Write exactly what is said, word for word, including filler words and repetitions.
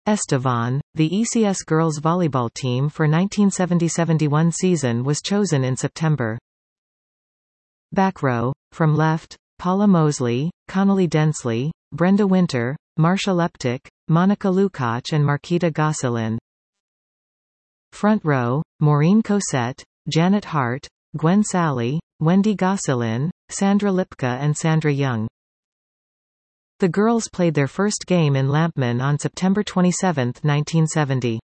Estevan. The E C S girls volleyball team for nineteen seventy seventy-one season was chosen in September. Back row. From left, Paula Mosley, Connolly Densley, Brenda Winter, Marcia Leptic, Monica Lukács and Marketa Gosselin. Front row, Maureen Cosette, Janet Hart, Gwen Sally, Wendy Gosselin, Sandra Lipka and Sandra Young. The girls played their first game in Lampman on September twenty-seventh, nineteen seventy.